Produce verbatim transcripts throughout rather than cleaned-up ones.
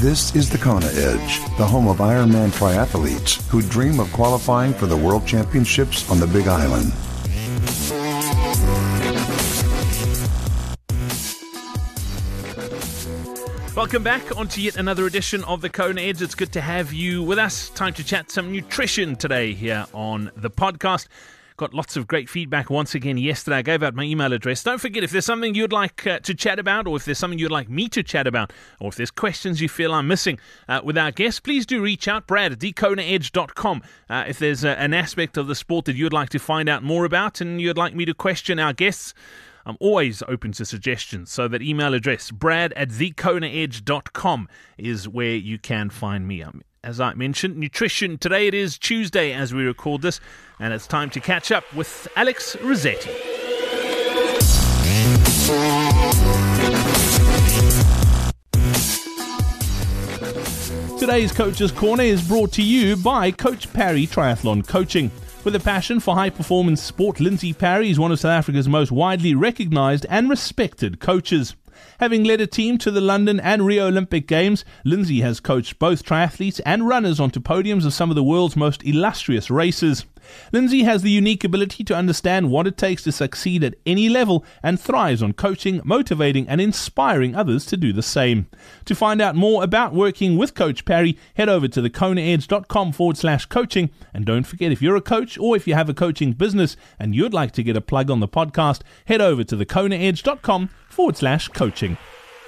This is the Kona Edge, the home of Ironman triathletes who dream of qualifying for the World Championships on the Big Island. Welcome back onto yet another edition of the Kona Edge. It's good to have you with us. Time to chat some nutrition today here on the podcast. Got lots of great feedback once again yesterday. I gave out my email address. Don't forget, if there's something you'd like uh, to chat about, or if there's something you'd like me to chat about, or if there's questions you feel I'm missing uh, with our guests, please do reach out. Brad at the kona edge dot com. Uh, if there's uh, an aspect of the sport that you'd like to find out more about and you'd like me to question our guests, I'm always open to suggestions. So that email address, brad at the kona edge dot com, is where you can find me. Um, as I mentioned, nutrition. Today it is Tuesday as we record this, and it's time to catch up with Alex Rossetti. Today's Coach's Corner is brought to you by Coach Parry Triathlon Coaching. With a passion for high-performance sport, Lindsay Parry is one of South Africa's most widely recognised and respected coaches. Having led a team to the London and Rio Olympic Games, Lindsay has coached both triathletes and runners onto podiums of some of the world's most illustrious races. Lindsay has the unique ability to understand what it takes to succeed at any level and thrives on coaching, motivating and inspiring others to do the same. To find out more about working with Coach Parry, head over to the kona edge dot com forward slash coaching. And don't forget, if you're a coach or if you have a coaching business and you'd like to get a plug on the podcast, head over to the kona edge dot com forward slash coaching.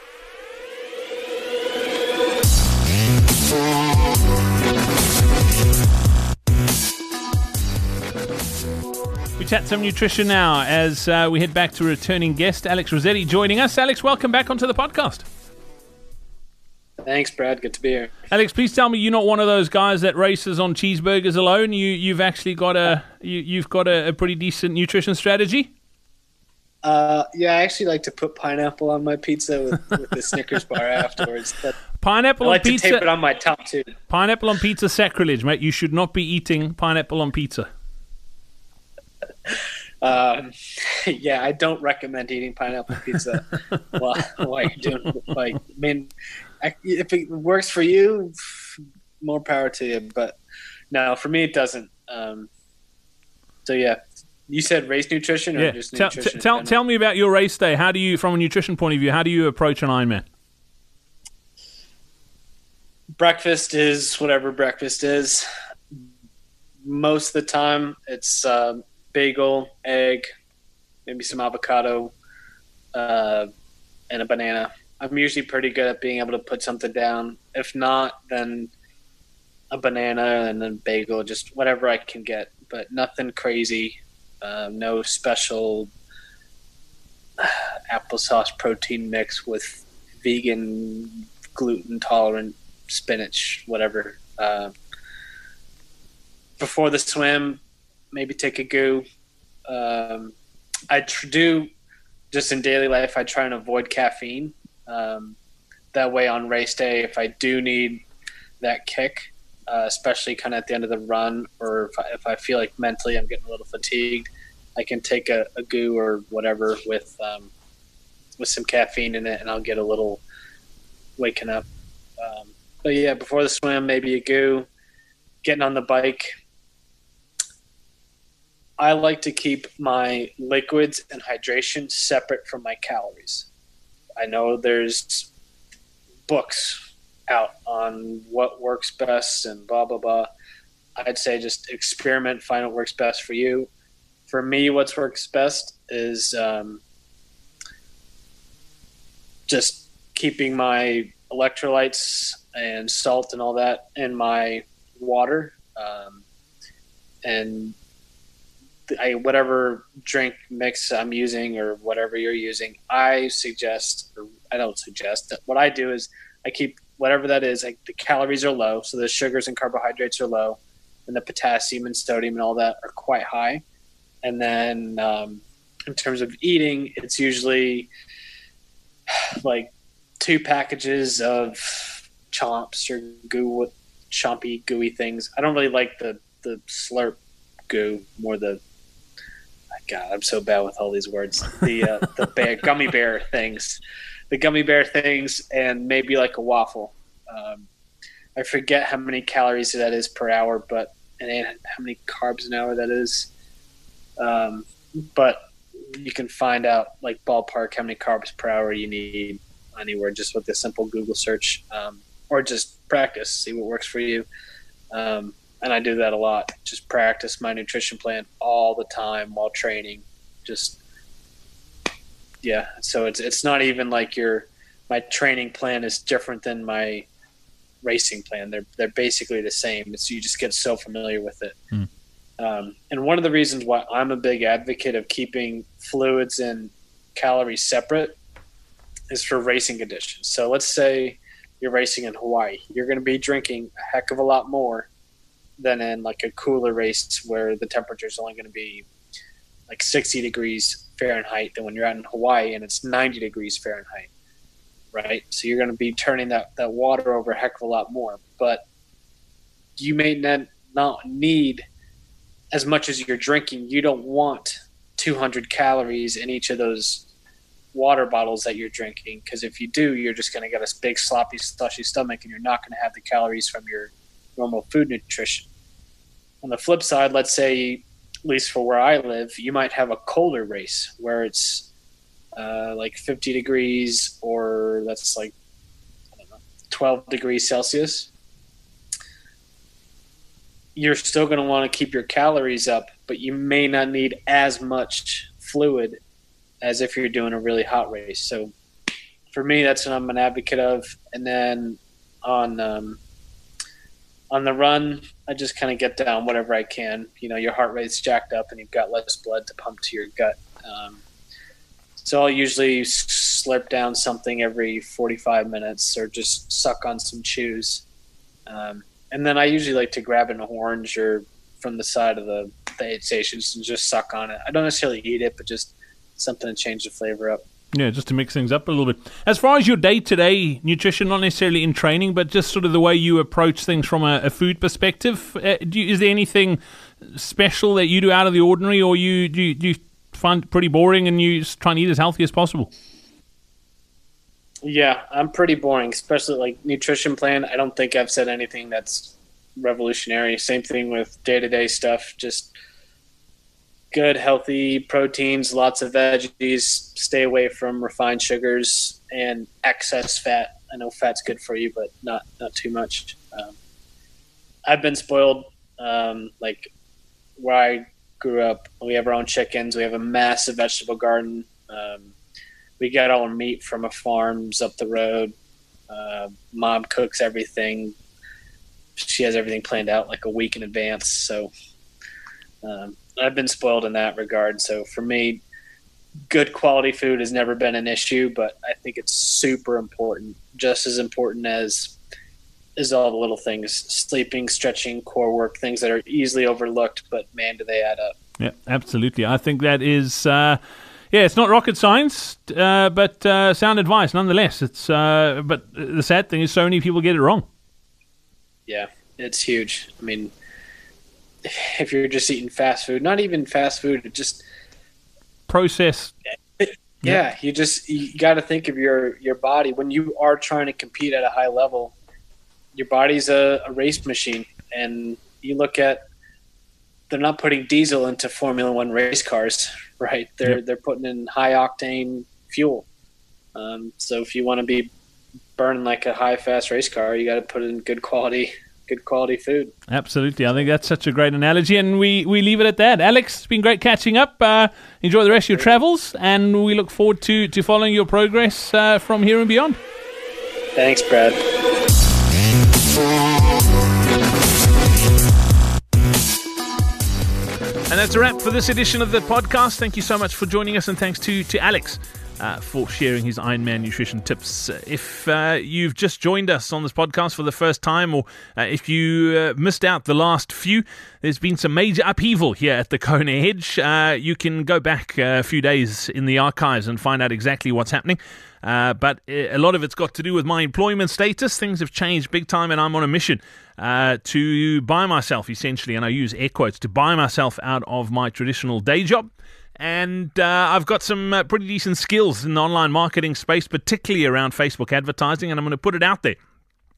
We chat some nutrition now as uh, we head back to returning guest Alex Rossetti joining us. Alex, welcome back onto the podcast. Thanks, Brad. Good to be here. Alex, please tell me you're not one of those guys that races on cheeseburgers alone. You, you've actually got a you, you've got a, a pretty decent nutrition strategy. Uh, yeah, I actually like to put pineapple on my pizza with, with the Snickers bar afterwards. But pineapple I like on pizza. to tape it on my top too. Pineapple on pizza, sacrilege, mate. You should not be eating pineapple on pizza. Um, yeah, I don't recommend eating pineapple pizza while, while you're doing like. I mean, I, if it works for you, more power to you. But no, for me, it doesn't. Um, so yeah, you said race nutrition or yeah. just tell, nutrition? T- tell tell me about your race day. How do you, from a nutrition point of view, how do you approach an Ironman? Breakfast is whatever breakfast is. Most of the time, it's. Um, bagel, egg, maybe some avocado, uh, and a banana. I'm usually pretty good at being able to put something down. If not, then a banana and then bagel, just whatever I can get, but nothing crazy. Uh, no special applesauce protein mix with vegan, gluten-tolerant spinach, whatever. Uh, before the swim, maybe take a goo. Um, I tr- do just in daily life. I try and avoid caffeine. Um, that way, on race day, if I do need that kick, uh, especially kind of at the end of the run, or if I, if I feel like mentally I'm getting a little fatigued, I can take a, a goo or whatever with um, with some caffeine in it, and I'll get a little waking up. Um, but yeah, before the swim, maybe a goo. Getting on the bike. I like to keep my liquids and hydration separate from my calories. I know there's books out on what works best and blah, blah, blah. I'd say just experiment, find what works best for you. For me, what works best is um, just keeping my electrolytes and salt and all that in my water. Um, and I, whatever drink mix I'm using or whatever you're using, I suggest, or I don't suggest, what I do is I keep whatever that is, like the calories are low, so the sugars and carbohydrates are low, and the potassium and sodium and all that are quite high. And then um, in terms of eating, it's usually like two packages of chomps or goo, chompy, gooey things. I don't really like the, the slurp goo, more the God, I'm so bad with all these words. The uh, the bear, gummy bear things, the gummy bear things, and maybe like a waffle. Um, I forget how many calories that is per hour, but and how many carbs an hour that is. Um, but you can find out like ballpark how many carbs per hour you need anywhere just with a simple Google search, um, or just practice, see what works for you. Um, and I do that a lot. Just practice my nutrition plan all the time while training. Just, yeah. So it's, it's not even like your, my training plan is different than my racing plan. They're, they're basically the same. It's, you just get so familiar with it. Hmm. Um, and one of the reasons why I'm a big advocate of keeping fluids and calories separate is for racing conditions. So let's say you're racing in Hawaii. You're going to be drinking a heck of a lot more than in like a cooler race where the temperature is only going to be like sixty degrees Fahrenheit than when you're out in Hawaii and it's ninety degrees Fahrenheit, right? So you're going to be turning that, that water over a heck of a lot more. But you may not, not need – as much as you're drinking. You don't want two hundred calories in each of those water bottles that you're drinking, because if you do, you're just going to get a big sloppy, slushy stomach, and you're not going to have the calories from your normal food nutrition. On the flip side, let's say, at least for where I live, you might have a colder race where it's uh, like fifty degrees, or that's like I don't know, twelve degrees Celsius. You're still going to want to keep your calories up, but you may not need as much fluid as if you're doing a really hot race. So for me, that's what I'm an advocate of. And then on um, on the run, I just kind of get down whatever I can. You know, your heart rate's jacked up and you've got less blood to pump to your gut. Um, so I'll usually slurp down something every forty-five minutes or just suck on some chews. Um, And then I usually like to grab an orange or from the side of the, the aid stations and just suck on it. I don't necessarily eat it, but just something to change the flavor up. Yeah, just to mix things up a little bit. As far as your day-to-day nutrition, not necessarily in training, but just sort of the way you approach things from a, a food perspective, uh, do you, is there anything special that you do out of the ordinary, or you do you, do you find it pretty boring and you just try and eat as healthy as possible? Yeah, I'm pretty boring, especially like nutrition plan. I don't think I've said anything that's revolutionary. Same thing with day-to-day stuff. Just good, healthy proteins, lots of veggies, stay away from refined sugars and excess fat. I know fat's good for you, but not, not too much. Um, I've been spoiled. Um, like where I grew up, we have our own chickens. We have a massive vegetable garden. Um, We got all our meat from a farms up the road. Uh, Mom cooks everything. She has everything planned out like a week in advance. So um, I've been spoiled in that regard. So for me, good quality food has never been an issue, but I think it's super important, just as important as is all the little things, sleeping, stretching, core work, things that are easily overlooked, but man, do they add up. Yeah, absolutely. I think that is... Uh Yeah, it's not rocket science, uh, but uh, sound advice nonetheless. It's uh, but the sad thing is, so many people get it wrong. Yeah, it's huge. I mean, if you're just eating fast food, not even fast food, just processed. Yeah, yeah. you just you got to think of your your body when you are trying to compete at a high level. Your body's a, a race machine, and you look at. They're not putting diesel into Formula One race cars, right? They're yep. they're putting in high octane fuel. Um, so if you want to be burning like a high fast race car, you got to put in good quality, good quality food. Absolutely, I think that's such a great analogy, and we, we leave it at that. Alex, it's been great catching up. Uh, enjoy the rest of your travels, and we look forward to to following your progress uh, from here and beyond. Thanks, Brad. And that's a wrap for this edition of the podcast. Thank you so much for joining us, and thanks to, to Alex uh, for sharing his Ironman nutrition tips. If uh, you've just joined us on this podcast for the first time, or uh, if you uh, missed out the last few, there's been some major upheaval here at the Kona Edge. Uh, you can go back a few days in the archives and find out exactly what's happening. Uh, but a lot of it's got to do with my employment status. Things have changed big time, and I'm on a mission uh, to buy myself, essentially, and I use air quotes, to buy myself out of my traditional day job. And uh, I've got some uh, pretty decent skills in the online marketing space, particularly around Facebook advertising, and I'm going to put it out there.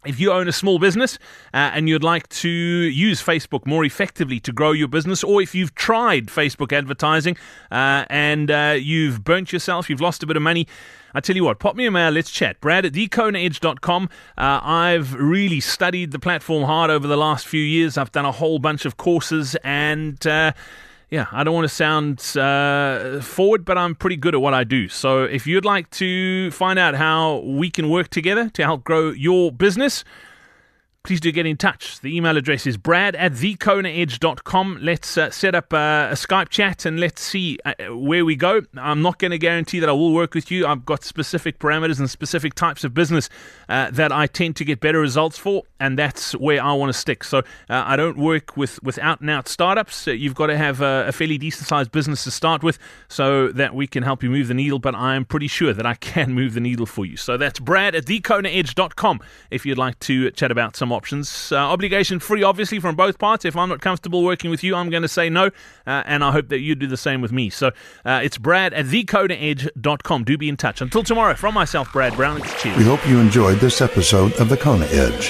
If you own a small business uh, and you'd like to use Facebook more effectively to grow your business, or if you've tried Facebook advertising uh, and uh, you've burnt yourself, you've lost a bit of money, I tell you what, pop me a mail, let's chat. Brad at the kona edge dot com. Uh, I've really studied the platform hard over the last few years. I've done a whole bunch of courses and... Uh, Yeah, I don't want to sound uh, forward, but I'm pretty good at what I do. So if you'd like to find out how we can work together to help grow your business, please do get in touch. The email address is brad at the kona edge dot com. Let's uh, set up uh, a Skype chat and let's see uh, where we go. I'm not going to guarantee that I will work with you. I've got specific parameters and specific types of business uh, that I tend to get better results for, and that's where I want to stick. So uh, I don't work with, with out-and-out startups. Uh, you've got to have a, a fairly decent-sized business to start with so that we can help you move the needle, but I'm pretty sure that I can move the needle for you. So that's brad at the kona edge dot com if you'd like to chat about some options. Uh, obligation free, obviously, from both parts. If I'm not comfortable working with you, I'm going to say no, uh, and I hope that you do the same with me. So uh, it's brad at the kona edge dot com. Do be in touch. Until tomorrow, from myself, Brad Brown, it's cheers. We hope you enjoyed this episode of The Kona Edge.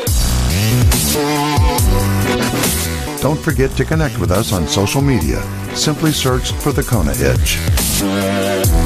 Don't forget to connect with us on social media. Simply search for The Kona Edge.